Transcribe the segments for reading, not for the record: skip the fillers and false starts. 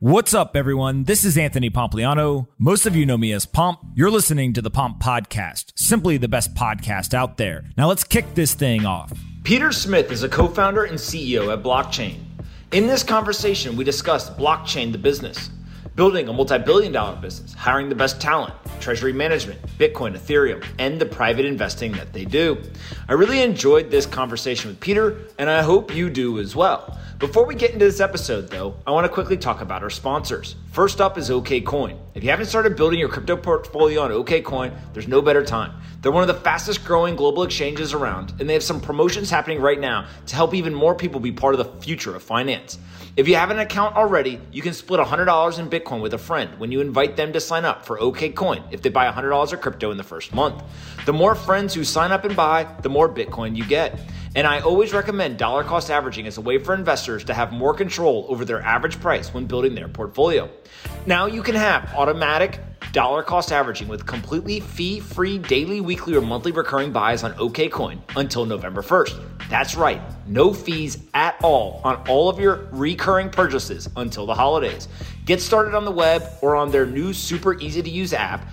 What's up, everyone? This is Anthony Pompliano. Most of you know me as Pomp. You're listening to the Pomp Podcast, simply the best podcast out there. Now let's kick this thing off. Peter Smith is a co-founder and CEO at Blockchain. In this conversation, we discussed Blockchain, the business, building a multi-billion-dollar business, hiring the best talent, treasury management, Bitcoin, Ethereum, and the private investing that they do. I really enjoyed this conversation with Peter, and I hope you do as well. Before we get into this episode, though, I want to quickly talk about our sponsors. First up is OKCoin. If you haven't started building your crypto portfolio on OKCoin, there's no better time. They're one of the fastest growing global exchanges around, and they have some promotions happening right now to help even more people be part of the future of finance. If you have an account already, you can split $100 in Bitcoin with a friend when you invite them to sign up for OKCoin if they buy $100 of crypto in the first month. The more friends who sign up and buy, the more Bitcoin you get. And I always recommend dollar cost averaging as a way for investors to have more control over their average price when building their portfolio. Now you can have automatic dollar cost averaging with completely fee-free daily, weekly, or monthly recurring buys on OKCoin until November 1st. That's right, no fees at all on all of your recurring purchases until the holidays. Get started on the web or on their new super easy to use app,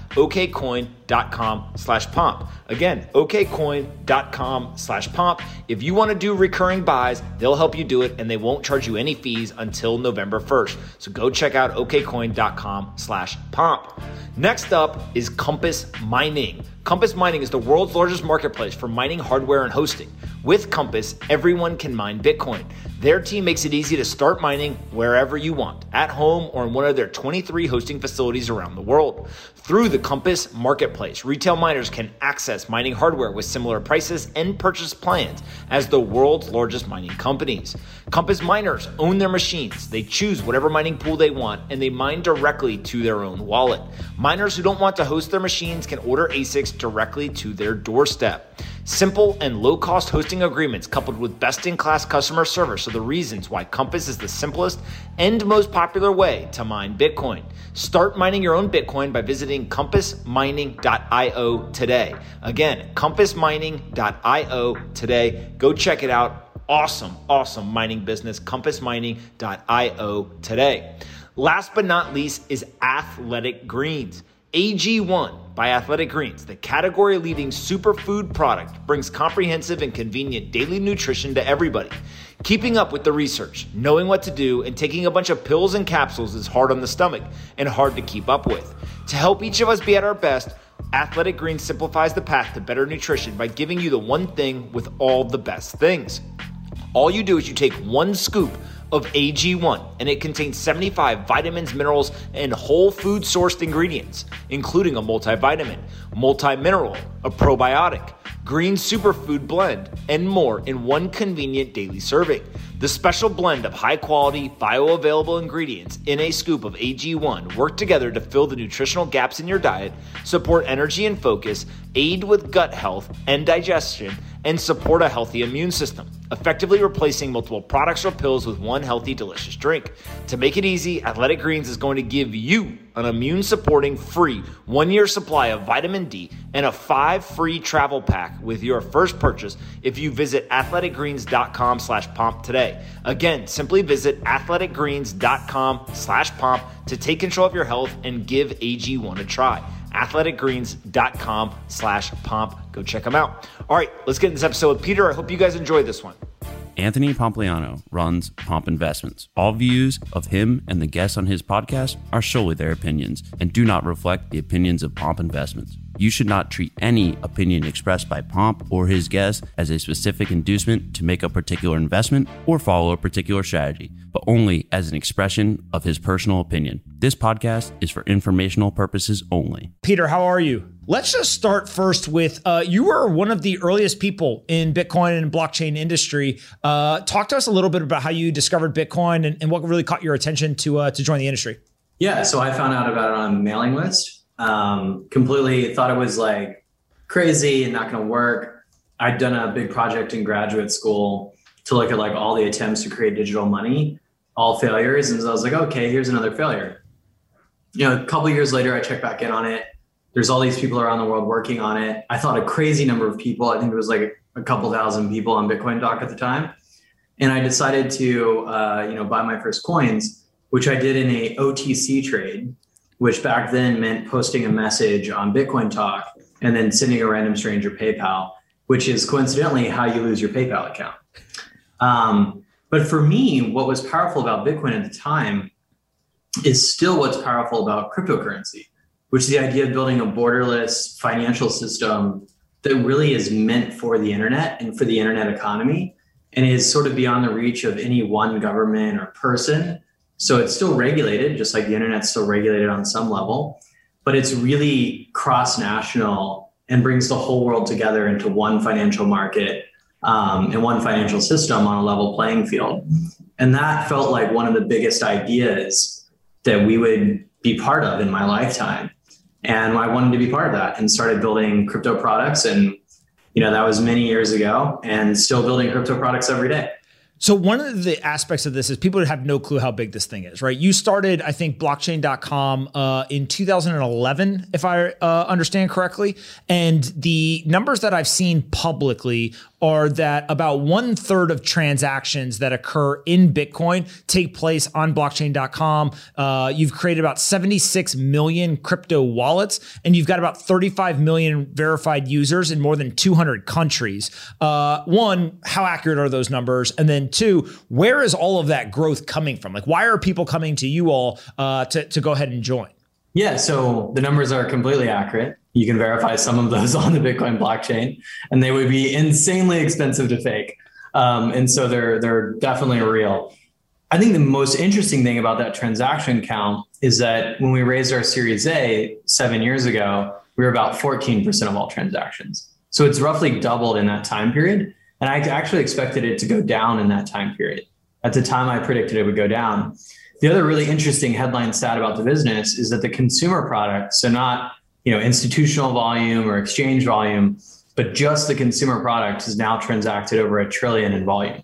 okcoin.com/pomp. Again, okcoin.com/pomp. If you want to do recurring buys, they'll help you do it and they won't charge you any fees until November 1st. So go check out okcoin.com/pomp. Next up is Compass Mining. Compass Mining is the world's largest marketplace for mining hardware and hosting. With Compass, everyone can mine Bitcoin. Their team makes it easy to start mining wherever you want, at home or in one of their 23 hosting facilities around the world. Through the Compass Marketplace, retail miners can access mining hardware with similar prices and purchase plans as the world's largest mining companies. Compass miners own their machines. They choose whatever mining pool they want, and they mine directly to their own wallet. Miners who don't want to host their machines can order ASICs directly to their doorstep. Simple and low-cost hosting agreements coupled with best-in-class customer service are the reasons why Compass is the simplest and most popular way to mine Bitcoin. Start mining your own Bitcoin by visiting compassmining.io today. Again, compassmining.io today. Go check it out. Awesome mining business, compassmining.io today. Last but not least is Athletic Greens. AG1 by Athletic Greens, the category-leading superfood product, brings comprehensive and convenient daily nutrition to everybody. Keeping up with the research, knowing what to do, and taking a bunch of pills and capsules is hard on the stomach and hard to keep up with. To help each of us be at our best, Athletic Greens simplifies the path to better nutrition by giving you the one thing with all the best things. All you do is you take one scoop of AG1, and it contains 75 vitamins, minerals, and whole food sourced ingredients, including a multivitamin, multi-mineral, a probiotic, green superfood blend, and more in one convenient daily serving. The special blend of high-quality, bioavailable ingredients in a scoop of AG1 work together to fill the nutritional gaps in your diet, support energy and focus, aid with gut health and digestion, and support a healthy immune system, effectively replacing multiple products or pills with one healthy, delicious drink. To make it easy, Athletic Greens is going to give you an immune-supporting free 1-year supply of vitamin D and a 5 free travel pack with your first purchase if you visit athleticgreens.com/pomp today. Again, simply visit athleticgreens.com/pomp to take control of your health and give AG1 a try. athleticgreens.com/pomp. Go check them out. All right, let's get into this episode with Peter. I hope you guys enjoyed this one. Anthony Pompliano runs Pomp Investments. All views of him and the guests on his podcast are solely their opinions and do not reflect the opinions of Pomp Investments. You should not treat any opinion expressed by Pomp or his guests as a specific inducement to make a particular investment or follow a particular strategy, but only as an expression of his personal opinion. This podcast is for informational purposes only. Peter, how are you? Let's just start first with, you were one of the earliest people in Bitcoin and blockchain industry. Talk to us a little bit about how you discovered Bitcoin and what really caught your attention to join the industry. Yeah, so I found out about it on a mailing list. Completely thought it was like crazy and not going to work. I'd done a big project in graduate school to look at like all the attempts to create digital money, all failures. And so I was like, okay, here's another failure. You know, a couple of years later, I checked back in on it. There's all these people around the world working on it. I thought a crazy number of people. I think it was like a couple thousand people on Bitcoin Doc at the time. And I decided to, buy my first coins. which I did in a OTC trade, which back then meant posting a message on Bitcoin Talk and then sending a random stranger PayPal, which is coincidentally how you lose your PayPal account. But for me, what was powerful about Bitcoin at the time is still what's powerful about cryptocurrency, which is the idea of building a borderless financial system that really is meant for the internet and for the internet economy, and is sort of beyond the reach of any one government or person. So it's still regulated, just like the internet's still regulated on some level, but it's really cross-national and brings the whole world together into one financial market and one financial system on a level playing field. And that felt like one of the biggest ideas that we would be part of in my lifetime. And I wanted to be part of that and started building crypto products. And, that was many years ago, and still building crypto products every day. So one of the aspects of this is people have no clue how big this thing is, right? You started, I think, blockchain.com in 2011, if I understand correctly. And the numbers that I've seen publicly are that about 1/3 of transactions that occur in Bitcoin take place on blockchain.com. You've created about 76 million crypto wallets, and you've got about 35 million verified users in more than 200 countries. One, how accurate are those numbers? And then two, where is all of that growth coming from? Like, why are people coming to you all to go ahead and join? Yeah, so the numbers are completely accurate. You can verify some of those on the Bitcoin blockchain, and they would be insanely expensive to fake. And so they're definitely real. I think the most interesting thing about that transaction count is that when we raised our Series A 7 years ago, we were about 14% of all transactions. So it's roughly doubled in that time period. And I actually expected it to go down in that time period. At the time, I predicted it would go down. The other really interesting headline stat about the business is that the consumer product, so not institutional volume or exchange volume, but just the consumer product, is now transacted over $1 trillion in volume,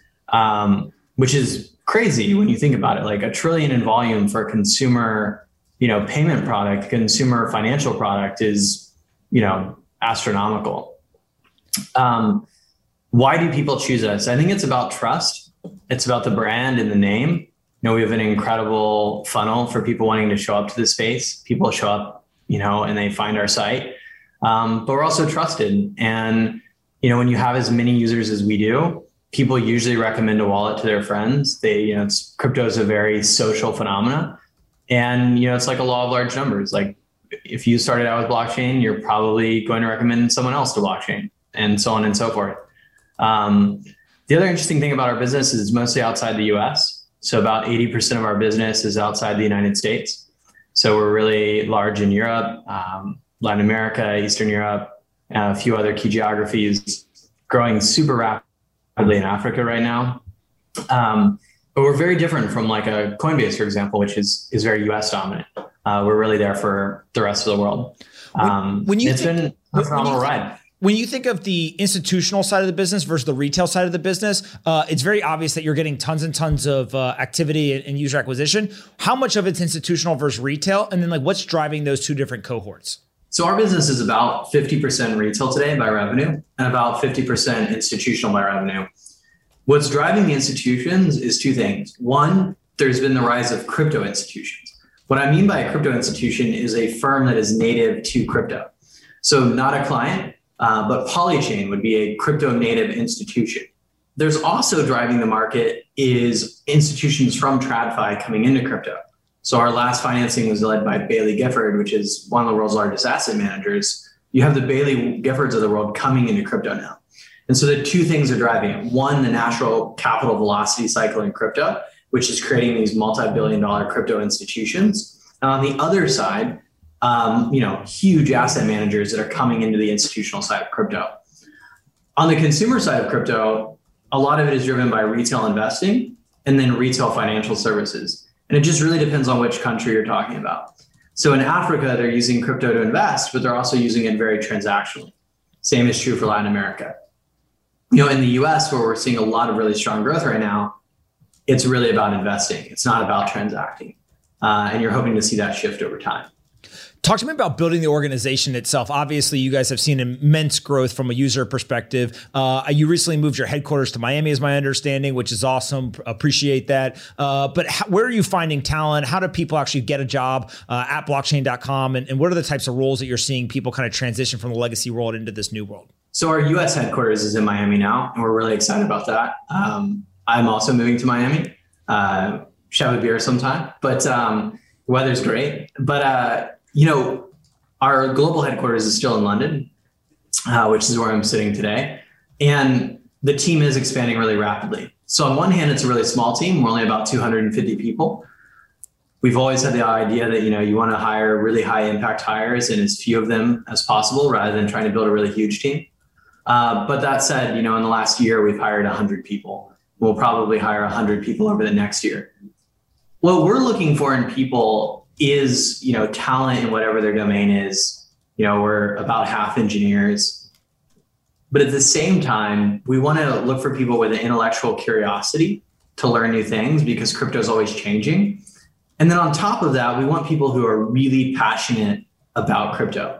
which is crazy when you think about it. Like $1 trillion in volume for a consumer, payment product, consumer financial product is, astronomical. Why do people choose us? I think it's about trust. It's about the brand and the name. We have an incredible funnel for people wanting to show up to the space. People show up, and they find our site. But we're also trusted. And, when you have as many users as we do, people usually recommend a wallet to their friends. Crypto is a very social phenomena. And, it's like a law of large numbers. Like if you started out with blockchain, you're probably going to recommend someone else to blockchain, and so on and so forth. The other interesting thing about our business is it's mostly outside the US. So about 80% of our business is outside the United States. So we're really large in Europe, Latin America, Eastern Europe, a few other key geographies, growing super rapidly in Africa right now. But we're very different from like a Coinbase, for example, which is very US dominant. We're really there for the rest of the world. It's been a phenomenal ride. When you think of the institutional side of the business versus the retail side of the business, it's very obvious that you're getting tons and tons of activity and user acquisition. How much of it's institutional versus retail? And then what's driving those two different cohorts? So our business is about 50% retail today by revenue and about 50% institutional by revenue. What's driving the institutions is two things. One, there's been the rise of crypto institutions. What I mean by a crypto institution is a firm that is native to crypto. So not a client, but Polychain would be a crypto native institution. There's also driving the market is institutions from TradFi coming into crypto. So our last financing was led by Baillie Gifford, which is one of the world's largest asset managers. You have the Baillie Giffords of the world coming into crypto now. And so the two things are driving it. One, the natural capital velocity cycle in crypto, which is creating these multi-billion-dollar crypto institutions. And on the other side, huge asset managers that are coming into the institutional side of crypto. On the consumer side of crypto, a lot of it is driven by retail investing and then retail financial services. And it just really depends on which country you're talking about. So in Africa, they're using crypto to invest, but they're also using it very transactionally. Same is true for Latin America. In the US, where we're seeing a lot of really strong growth right now, it's really about investing. It's not about transacting. And you're hoping to see that shift over time. Talk to me about building the organization itself. Obviously, you guys have seen immense growth from a user perspective. You recently moved your headquarters to Miami, is my understanding, which is awesome. Appreciate that. But where are you finding talent? How do people actually get a job at blockchain.com? And what are the types of roles that you're seeing people kind of transition from the legacy world into this new world? So our U.S. headquarters is in Miami now, and we're really excited about that. I'm also moving to Miami. Should have a beer sometime, but weather's great. But our global headquarters is still in London, which is where I'm sitting today. And the team is expanding really rapidly. So on one hand, it's a really small team. We're only about 250 people. We've always had the idea that, you want to hire really high impact hires and as few of them as possible rather than trying to build a really huge team. But that said, in the last year, we've hired 100 people. We'll probably hire 100 people over the next year. What we're looking for in people is, talent in whatever their domain is. We're about half engineers, but at the same time, we want to look for people with an intellectual curiosity to learn new things because crypto is always changing. And then on top of that, we want people who are really passionate about crypto.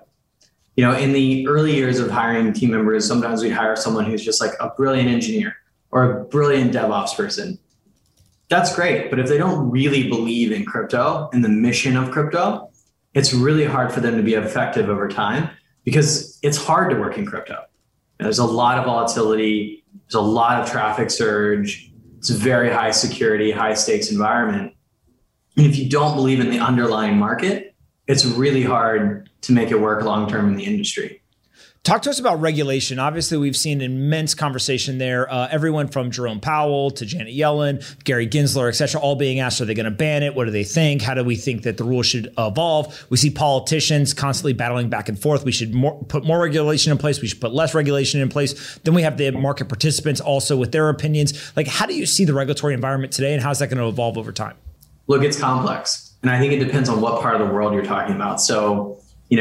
In the early years of hiring team members, sometimes we hire someone who's just like a brilliant engineer or a brilliant DevOps person. That's great. But if they don't really believe in crypto and the mission of crypto, it's really hard for them to be effective over time because it's hard to work in crypto. There's a lot of volatility. There's a lot of traffic surge. It's a very high security, high stakes environment. And if you don't believe in the underlying market, it's really hard to make it work long-term in the industry. Talk to us about regulation. Obviously, we've seen immense conversation there. Everyone from Jerome Powell to Janet Yellen, Gary Gensler, et cetera, all being asked, are they going to ban it? What do they think? How do we think that the rules should evolve? We see politicians constantly battling back and forth. We should put more regulation in place. We should put less regulation in place. Then we have the market participants also with their opinions. Like, how do you see the regulatory environment today, and how's that going to evolve over time? Look, it's complex. And I think it depends on what part of the world you're talking about. So,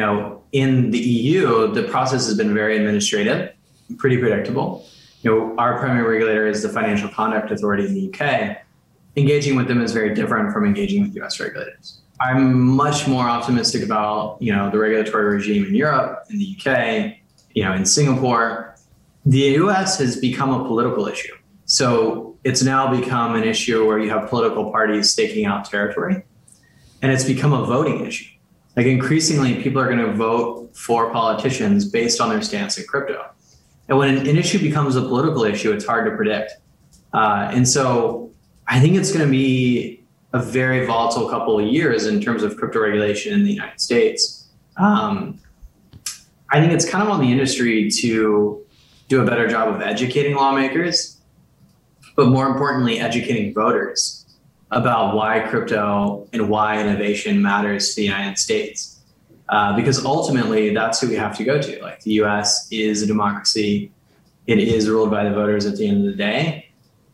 in the EU, the process has been very administrative, pretty predictable. Our primary regulator is the Financial Conduct Authority in the UK. Engaging with them is very different from engaging with US regulators. I'm much more optimistic about, the regulatory regime in Europe, in the UK, in Singapore. The US has become a political issue. So it's now become an issue where you have political parties staking out territory, and it's become a voting issue. Like increasingly, people are going to vote for politicians based on their stance in crypto. And when an issue becomes a political issue, it's hard to predict. And so I think it's going to be a very volatile couple of years in terms of crypto regulation in the United States. I think it's kind of on the industry to do a better job of educating lawmakers, but more importantly, educating voters about why crypto and why innovation matters to the United States. Because ultimately, that's who we have to go to. Like the US is a democracy. It is ruled by the voters at the end of the day.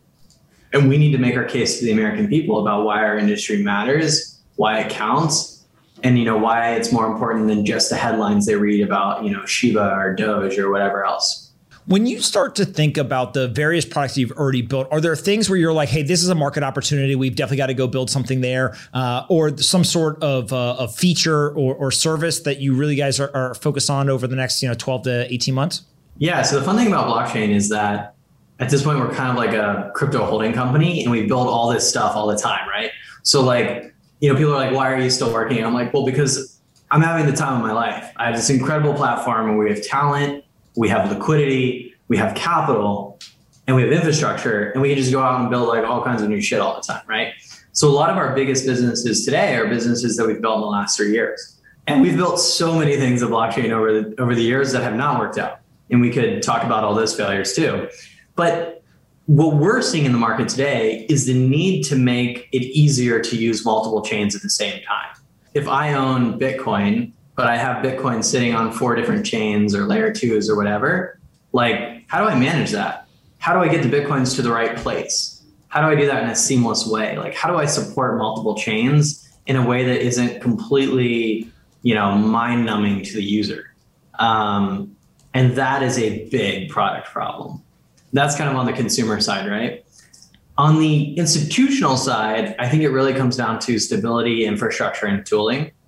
And we need to make our case to the American people about why our industry matters, why it counts, and why it's more important than just the headlines they read about, Shiba or Doge or whatever else. When you start to think about the various products you've already built, are there things where you're like, hey, this is a market opportunity, we've definitely got to go build something there, or some sort of a feature or service that you really guys are focused on over the next 12 to 18 months? Yeah, so the fun thing about blockchain is that at this point, we're kind of like a crypto holding company, and we build all this stuff all the time, right? So people are like, why are you still working? I'm like, well, because I'm having the time of my life. I have this incredible platform where we have talent, we have liquidity, we have capital, and we have infrastructure, and we can just go out and build all kinds of new shit all the time, right? So a lot of our biggest businesses today are businesses that we've built in the last 3 years. And we've built so many things of blockchain over the years that have not worked out. And we could talk about all those failures too. But what we're seeing in the market today is the need to make it easier to use multiple chains at the same time. If I own Bitcoin, but I have Bitcoin sitting on 4 different chains or layer 2s or whatever, how do I manage that? How do I get the Bitcoins to the right place? How do I do that in a seamless way? How do I support multiple chains in a way that isn't completely, mind numbing to the user? And that is a big product problem. That's kind of on the consumer side, right? On the institutional side, I think it really comes down to stability, infrastructure, and tooling.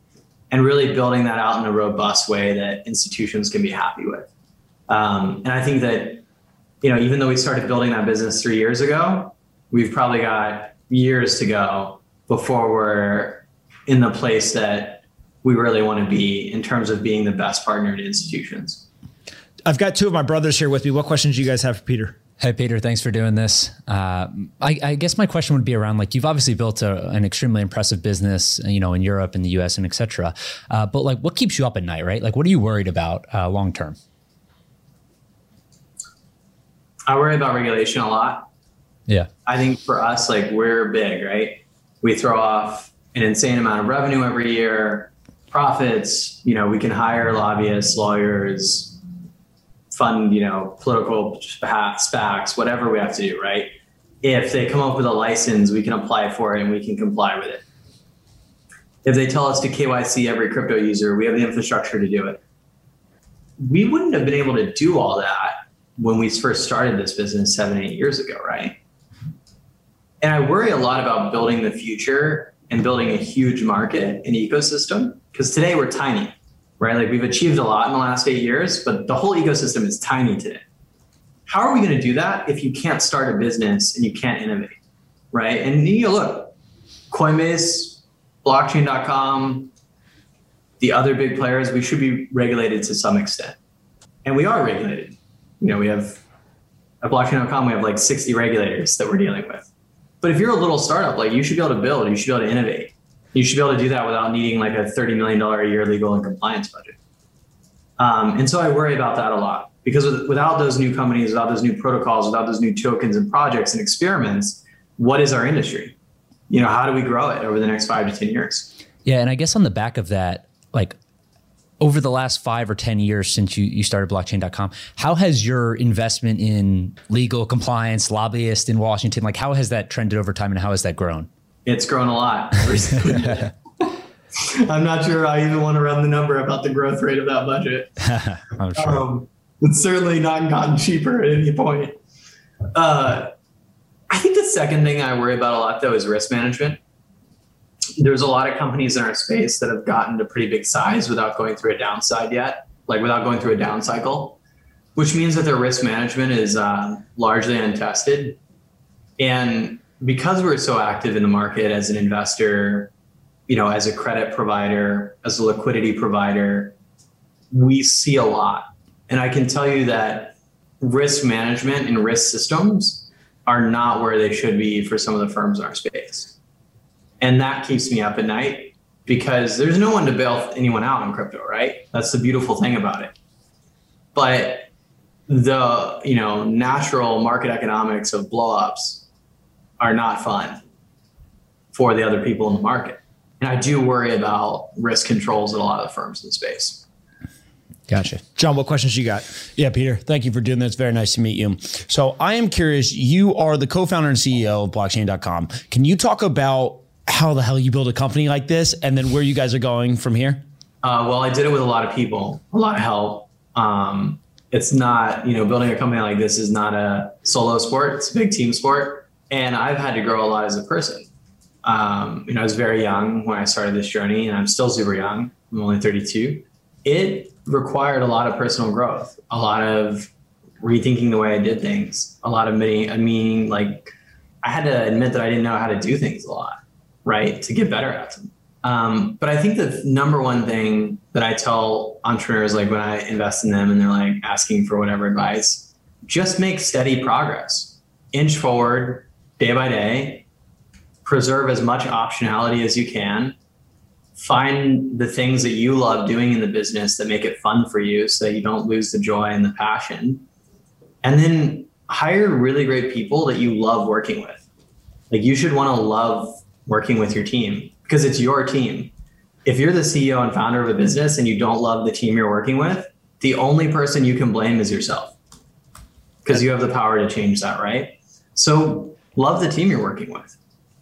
and really building that out in a robust way that institutions can be happy with. And I think that, even though we started building that business 3 years ago, we've probably got years to go before we're in the place that we really want to be in terms of being the best partner to institutions. I've got two of my brothers here with me. What questions do you guys have for Peter? Hey, Peter, thanks for doing this. I guess my question would be around, like, you've obviously built an extremely impressive business, in Europe and the US and et cetera. But like, what keeps you up at night, right? Like, what are you worried about long-term? I worry about regulation a lot. Yeah. I think for us, like, we're big, right? We throw off an insane amount of revenue every year, profits, we can hire lobbyists, lawyers, fund, political SPACs, whatever we have to do, right? If they come up with a license, we can apply for it and we can comply with it. If they tell us to KYC every crypto user, we have the infrastructure to do it. We wouldn't have been able to do all that when we first started this business 7-8 years ago, right? And I worry a lot about building the future and building a huge market and ecosystem, because today we're tiny, right? Like, we've achieved a lot in the last 8 years, but the whole ecosystem is tiny today. How are we going to do that if you can't start a business and you can't innovate, right? And look, Coinbase, blockchain.com, the other big players, we should be regulated to some extent. And we are regulated. We have at blockchain.com, we have like 60 regulators that we're dealing with. But if you're a little startup, like, you should be able to build, you should be able to innovate. You should be able to do that without needing like a $30 million a year legal and compliance budget. And so I worry about that a lot, because without those new companies, without those new protocols, without those new tokens and projects and experiments, what is our industry? How do we grow it over the next 5 to 10 years? Yeah. And I guess on the back of that, like, over the last 5 or 10 years since you started blockchain.com, how has your investment in legal compliance, lobbyists in Washington, like, how has that trended over time and how has that grown? It's grown a lot recently. I'm not sure I even want to run the number about the growth rate of that budget. I'm sure. It's certainly not gotten cheaper at any point. I think the second thing I worry about a lot, though, is risk management. There's a lot of companies in our space that have gotten to pretty big size without going through a downside yet, like without going through a down cycle, which means that their risk management is largely untested. And because we're so active in the market as an investor, as a credit provider, as a liquidity provider, we see a lot. And I can tell you that risk management and risk systems are not where they should be for some of the firms in our space. And that keeps me up at night, because there's no one to bail anyone out in crypto, right? That's the beautiful thing about it. But the, natural market economics of blowups are not fun for the other people in the market. And I do worry about risk controls at a lot of the firms in the space. Gotcha. John, what questions you got? Yeah, Peter, thank you for doing this. Very nice to meet you. So I am curious, you are the co-founder and CEO of blockchain.com. Can you talk about how the hell you build a company like this and then where you guys are going from here? Well, I did it with a lot of people, a lot of help. It's not, building a company like this is not a solo sport. It's a big team sport. And I've had to grow a lot as a person. I was very young when I started this journey, and I'm still super young. I'm only 32. It required a lot of personal growth, a lot of rethinking the way I did things, a lot of meaning, like, I had to admit that I didn't know how to do things a lot, right, to get better at them. But I think the number one thing that I tell entrepreneurs, like when I invest in them and they're like asking for whatever advice, just make steady progress, inch forward day by day, preserve as much optionality as you can, find the things that you love doing in the business that make it fun for you so that you don't lose the joy and the passion, and then hire really great people that you love working with. Like, you should want to love working with your team because it's your team. If you're the CEO and founder of a business and you don't love the team you're working with, the only person you can blame is yourself, because you have the power to change that, right? So love the team you're working with.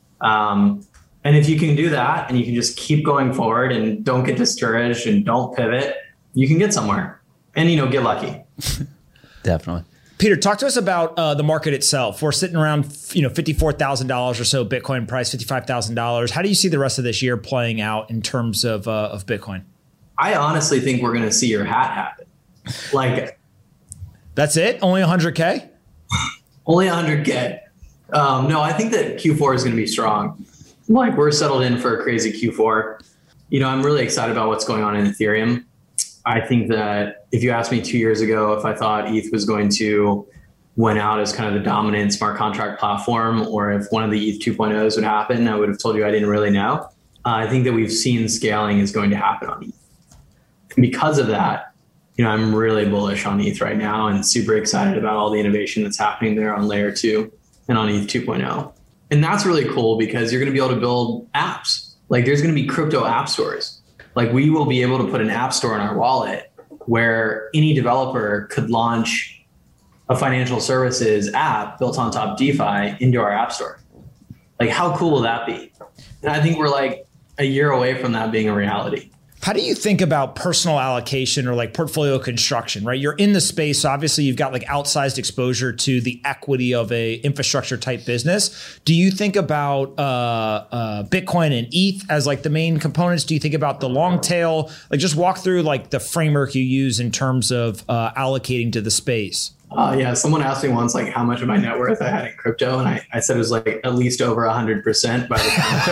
And if you can do that and you can just keep going forward and don't get discouraged and don't pivot, you can get somewhere and, get lucky. Definitely. Peter, talk to us about the market itself. We're sitting around, $54,000 or so Bitcoin price, $55,000. How do you see the rest of this year playing out in terms of Bitcoin? I honestly think we're going to see your hat happen. Like, that's it? Only 100K? Only 100K. No, I think that Q4 is going to be strong. Like, we're settled in for a crazy Q4. I'm really excited about what's going on in Ethereum. I think that if you asked me 2 years ago if I thought ETH was going to win out as kind of the dominant smart contract platform, or if one of the ETH 2.0s would happen, I would have told you I didn't really know. I think that we've seen scaling is going to happen on ETH. And because of that, I'm really bullish on ETH right now and super excited about all the innovation that's happening there on layer 2 and on ETH 2.0. And that's really cool because you're going to be able to build apps. Like, there's going to be crypto app stores. Like, we will be able to put an app store in our wallet where any developer could launch a financial services app built on top of DeFi into our app store. Like, how cool will that be? And I think we're like a year away from that being a reality. How do you think about personal allocation or like portfolio construction, right? You're in the space. So obviously, you've got like outsized exposure to the equity of a infrastructure type business. Do you think about Bitcoin and ETH as like the main components? Do you think about the long tail? Like, just walk through like the framework you use in terms of allocating to the space. Yeah, someone asked me once, like, how much of my net worth I had in crypto, and I said it was like at least over 100% by the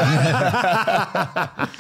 time.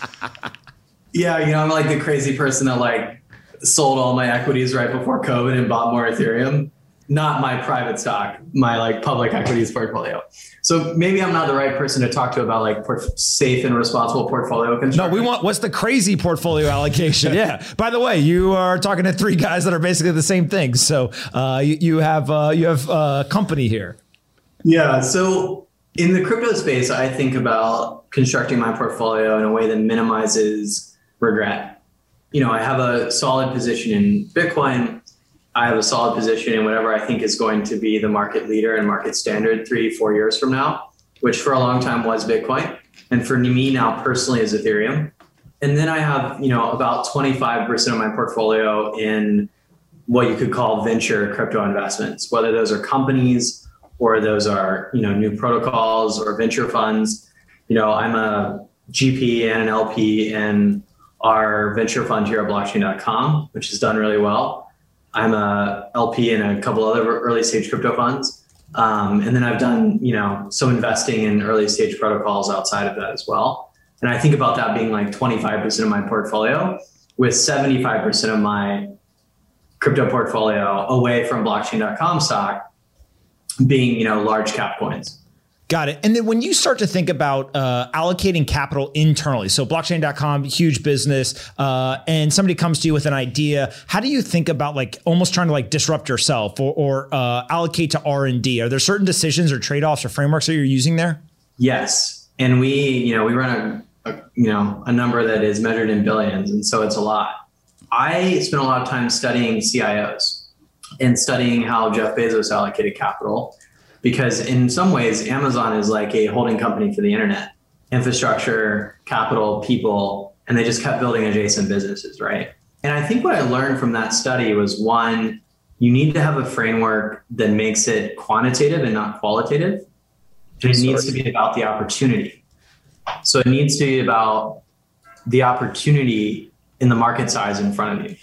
Yeah, I'm like the crazy person that like sold all my equities right before COVID and bought more Ethereum. Not my private stock, my like public equities portfolio. So maybe I'm not the right person to talk to about like safe and responsible portfolio construction. No, what's the crazy portfolio allocation? Yeah. By the way, you are talking to three guys that are basically the same thing. So you have company here. Yeah. So in the crypto space, I think about constructing my portfolio in a way that minimizes regret. I have a solid position in Bitcoin. I have a solid position in whatever I think is going to be the market leader and market standard 3-4 years from now, which for a long time was Bitcoin. And for me now personally is Ethereum. And then I have, about 25% of my portfolio in what you could call venture crypto investments, whether those are companies or those are, new protocols or venture funds. I'm a GP and an LP in our venture fund here at blockchain.com, which has done really well. I'm a LP in a couple other early stage crypto funds. And then I've done, some investing in early stage protocols outside of that as well. And I think about that being like 25% of my portfolio, with 75% of my crypto portfolio away from blockchain.com stock being, large cap coins. Got it. And then when you start to think about allocating capital internally, so blockchain.com, huge business, and somebody comes to you with an idea, how do you think about like almost trying to like disrupt yourself or allocate to R&D? Are there certain decisions or trade-offs or frameworks that you're using there? Yes. And we run a number that is measured in billions. And so it's a lot. I spent a lot of time studying CIOs and studying how Jeff Bezos allocated capital. Because in some ways, Amazon is like a holding company for the internet, infrastructure, capital, people, and they just kept building adjacent businesses, right? And I think what I learned from that study was, one, you need to have a framework that makes it quantitative and not qualitative. And it needs to be about the opportunity. So it needs to be about the opportunity in the market size in front of you.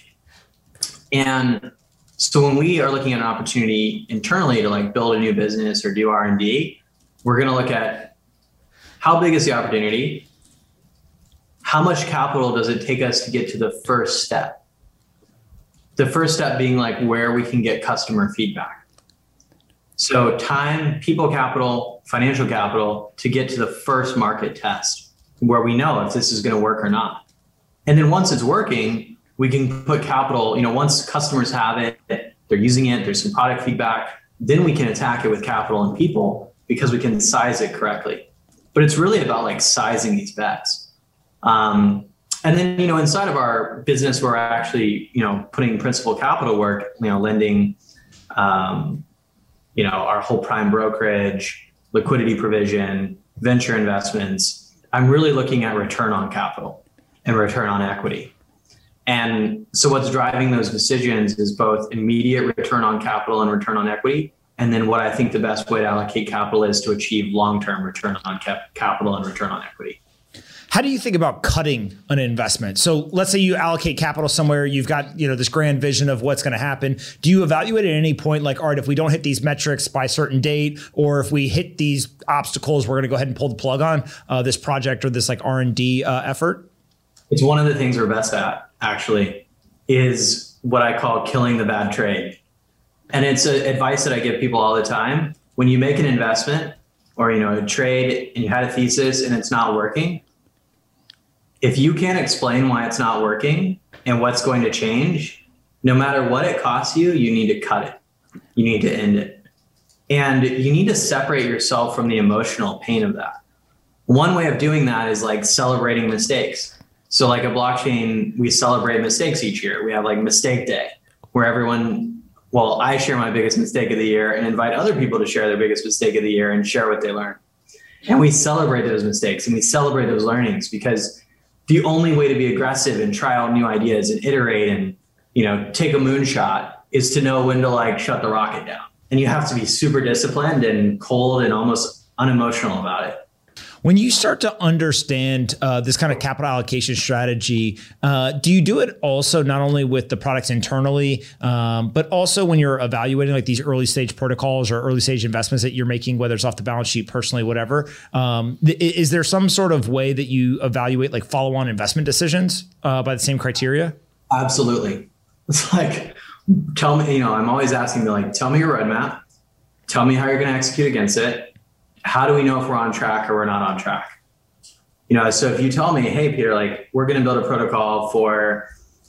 And so when we are looking at an opportunity internally to like build a new business or do R&D, we're going to look at how big is the opportunity? How much capital does it take us to get to the first step? The first step being like where we can get customer feedback. So time, people capital, financial capital to get to the first market test where we know if this is going to work or not. And then once it's working, we can put capital, once customers have it, they're using it, there's some product feedback, then we can attack it with capital and people because we can size it correctly. But it's really about like sizing these bets. And then, inside of our business, we're actually, putting principal capital work, lending, our whole prime brokerage, liquidity provision, venture investments. I'm really looking at return on capital and return on equity. And so what's driving those decisions is both immediate return on capital and return on equity. And then what I think the best way to allocate capital is to achieve long-term return on capital and return on equity. How do you think about cutting an investment? So let's say you allocate capital somewhere, you've got, this grand vision of what's going to happen. Do you evaluate at any point like, all right, if we don't hit these metrics by a certain date, or if we hit these obstacles, we're going to go ahead and pull the plug on this project or this like R&D effort? It's one of the things we're best at, actually, is what I call killing the bad trade. And it's advice that I give people all the time. When you make an investment or, a trade and you had a thesis and it's not working, if you can't explain why it's not working and what's going to change, no matter what it costs you, you need to cut it. You need to end it. And you need to separate yourself from the emotional pain of that. One way of doing that is like celebrating mistakes. So like a blockchain, we celebrate mistakes each year. We have like mistake day where I share my biggest mistake of the year and invite other people to share their biggest mistake of the year and share what they learned. And we celebrate those mistakes and we celebrate those learnings, because the only way to be aggressive and try out new ideas and iterate and, take a moonshot is to know when to like shut the rocket down. And you have to be super disciplined and cold and almost unemotional about it. When you start to understand this kind of capital allocation strategy, do you do it also not only with the products internally, but also when you're evaluating like these early stage protocols or early stage investments that you're making, whether it's off the balance sheet, personally, whatever? Is there some sort of way that you evaluate like follow-on investment decisions by the same criteria? Absolutely. It's like, tell me, I'm always asking them, like, tell me your roadmap, tell me how you're going to execute against it. How do we know if we're on track or we're not on track? So if you tell me, hey, Peter, like we're going to build a protocol for,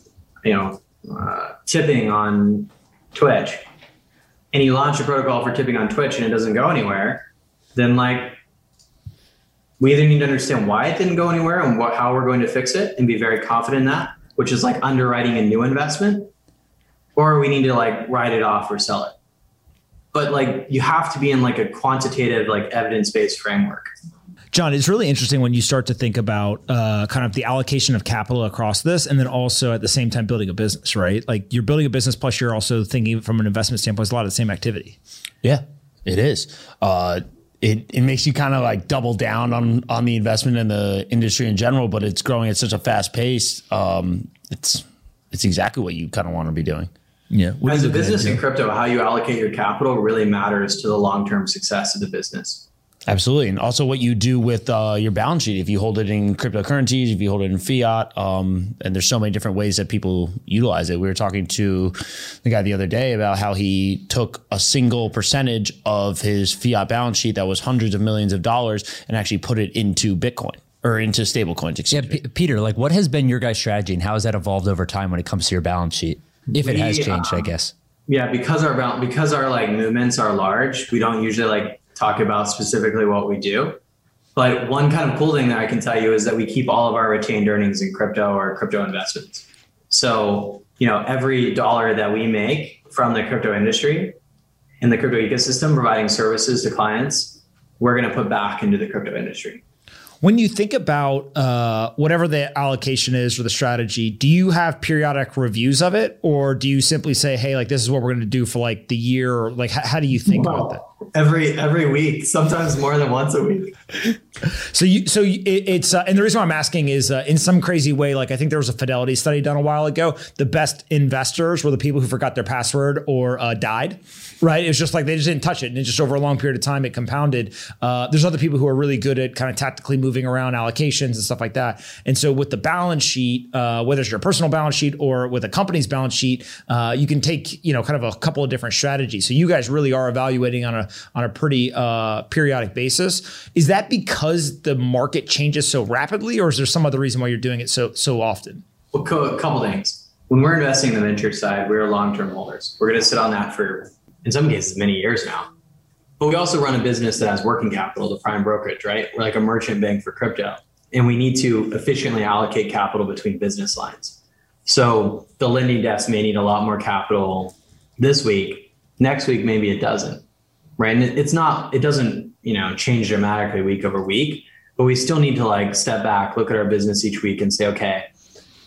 tipping on Twitch, and you launch a protocol for tipping on Twitch and it doesn't go anywhere, then like we either need to understand why it didn't go anywhere and how we're going to fix it and be very confident in that, which is like underwriting a new investment, or we need to like write it off or sell it. But like you have to be in like a quantitative, like evidence-based framework. John, it's really interesting when you start to think about kind of the allocation of capital across this, and then also at the same time building a business, right? Like you're building a business, plus you're also thinking from an investment standpoint, it's a lot of the same activity. Yeah, it is. It makes you kind of like double down on the investment in the industry in general, but it's growing at such a fast pace. It's exactly what you kind of want to be doing. Yeah. As a business in crypto, how you allocate your capital really matters to the long-term success of the business. Absolutely. And also what you do with your balance sheet, if you hold it in cryptocurrencies, if you hold it in fiat, and there's so many different ways that people utilize it. We were talking to the guy the other day about how he took a single percentage of his fiat balance sheet that was hundreds of millions of dollars and actually put it into Bitcoin. Or into stable coins, excuse me. Peter, like what has been your guys' strategy and how has that evolved over time when it comes to your balance sheet? If it has changed, I guess. Yeah, because our like movements are large, we don't usually like talk about specifically what we do. But one kind of cool thing that I can tell you is that we keep all of our retained earnings in crypto or crypto investments. So, every dollar that we make from the crypto industry in the crypto ecosystem, providing services to clients, we're going to put back into the crypto industry. When you think about whatever the allocation is or the strategy, do you have periodic reviews of it, or do you simply say, "Hey, like this is what we're going to do for like the year"? Or like, how do you think about that? Every week, sometimes more than once a week. It's and the reason why I'm asking is in some crazy way, like I think there was a Fidelity study done a while ago. The best investors were the people who forgot their password or died. Right. It was just like they just didn't touch it. And it just over a long period of time, it compounded. There's other people who are really good at kind of tactically moving around allocations and stuff like that. And so with the balance sheet, whether it's your personal balance sheet or with a company's balance sheet, you can take, kind of a couple of different strategies. So you guys really are evaluating on a pretty periodic basis. Is that because the market changes so rapidly, or is there some other reason why you're doing it so often? Well, a couple things. When we're investing in the venture side, we're long-term holders. We're going to sit on that for, in some cases, many years now. But we also run a business that has working capital, the prime brokerage, right? We're like a merchant bank for crypto. And we need to efficiently allocate capital between business lines. So the lending desk may need a lot more capital this week. Next week, maybe it doesn't, right? And it doesn't, change dramatically week over week, but we still need to like step back, look at our business each week and say, okay,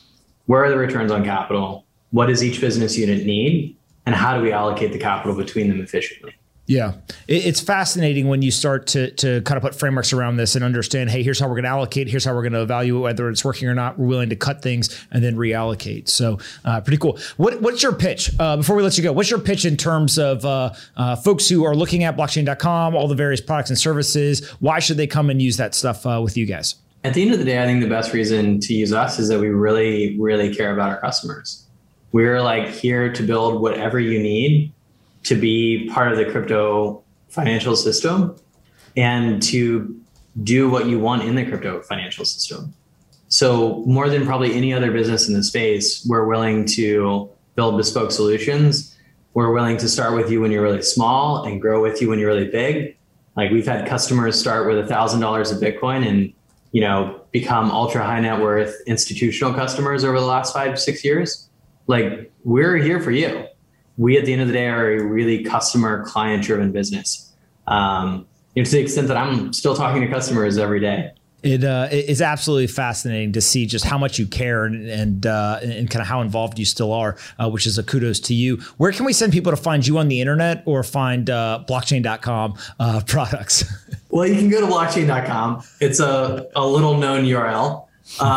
where are the returns on capital? What does each business unit need? And how do we allocate the capital between them efficiently? Yeah, it's fascinating when you start to kind of put frameworks around this and understand, hey, here's how we're going to allocate. Here's how we're going to evaluate whether it's working or not. We're willing to cut things and then reallocate. So pretty cool. What's your pitch? Before we let you go, what's your pitch in terms of folks who are looking at blockchain.com, all the various products and services? Why should they come and use that stuff with you guys? At the end of the day, I think the best reason to use us is that we really, really care about our customers. We're like here to build whatever you need to be part of the crypto financial system and to do what you want in the crypto financial system. So more than probably any other business in the space, we're willing to build bespoke solutions. We're willing to start with you when you're really small and grow with you when you're really big. Like we've had customers start with $1,000 of Bitcoin and, you know, become ultra high net worth institutional customers over the last 5-6 years. Like we're here for you. We, at the end of the day, are a really customer client driven business. To the extent that I'm still talking to customers every day. It is absolutely fascinating to see just how much you care and kind of how involved you still are, which is a kudos to you. Where can we send people to find you on the internet or find blockchain.com products? Well, you can go to blockchain.com. It's a little known URL.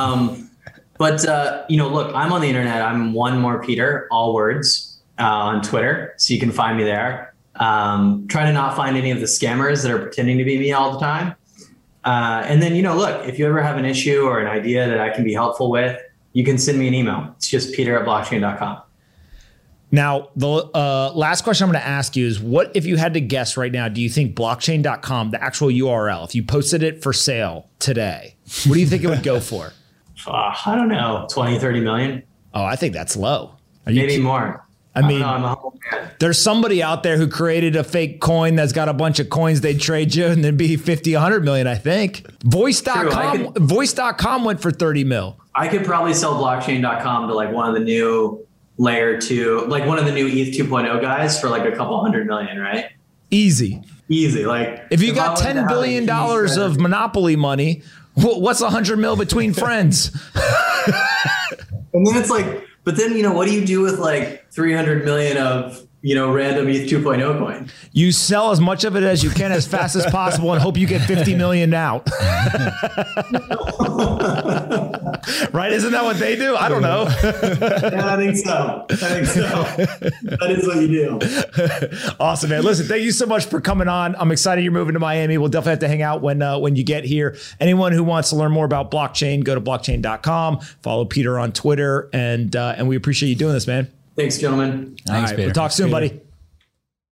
But look, I'm on the internet. I'm One More Peter, all words. On Twitter, so you can find me there. Try to not find any of the scammers that are pretending to be me all the time. And then, look, if you ever have an issue or an idea that I can be helpful with, you can send me an email. It's just peter@blockchain.com. Now, the last question I'm going to ask you is, what if you had to guess right now, do you think blockchain.com, the actual URL, if you posted it for sale today, what do you think it would go for? I don't know, 20, 30 million. Oh, I think that's low. Maybe more. I mean, I'm a humble man. There's somebody out there who created a fake coin that's got a bunch of coins they'd trade you and then be 50, 100 million, I think. Voice.com went for 30 mil. I could probably sell blockchain.com to like one of the new layer 2, like one of the new ETH 2.0 guys for like a couple $100 million, right? Easy. Like if you got $10 billion of monopoly money, what's 100 mil between friends? And then it's like, but then, what do you do with like 300 million of, random ETH 2.0 coin? You sell as much of it as you can as fast as possible and hope you get 50 million out. Right? Isn't that what they do? I don't know. Yeah, I think so. That is what you do. Awesome, man. Listen, thank you so much for coming on. I'm excited you're moving to Miami. We'll definitely have to hang out when you get here. Anyone who wants to learn more about blockchain, go to blockchain.com. Follow Peter on Twitter, and we appreciate you doing this, man. Thanks, gentlemen. Thanks, Peter. Peter. We'll talk soon, buddy.